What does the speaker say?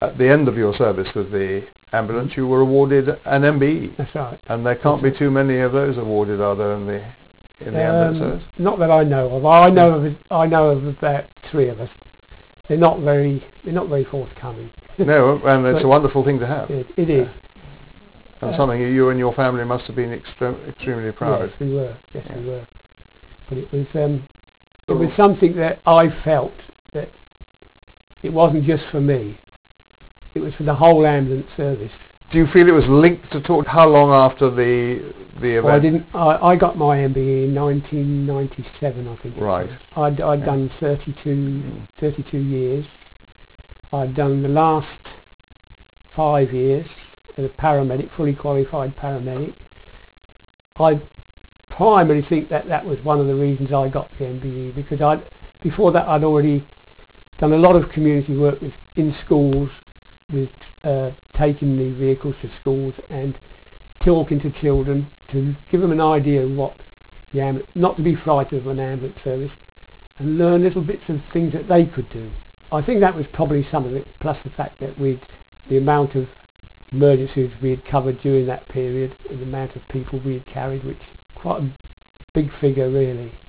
at the end of your service with the ambulance, you were awarded an MBE. That's right. And there can't be too many of those awarded, are there, in the ambulance service? Not that I know of. I know of about 3 of us. They're not very forthcoming. No, and it's a wonderful thing to have. It is. And something you and your family must have been extremely proud. Yes, we were. Yes, we were. But it was something that I felt that it wasn't just for me. It was for the whole ambulance service. Do you feel it was linked at all? How long after the event? Well, I got my MBE in 1997, I think. Right. I'd done 32 years. I'd done the last 5 years as a paramedic, fully qualified paramedic. I primarily think that was one of the reasons I got the MBE, because before that I'd already done a lot of community work in schools, with taking the vehicles to schools and talking to children to give them an idea of what not to be frightened of an ambulance service, and learn little bits of things that they could do. I think that was probably some of it, plus the fact that the amount of emergencies we had covered during that period and the amount of people we had carried, which quite a big figure really.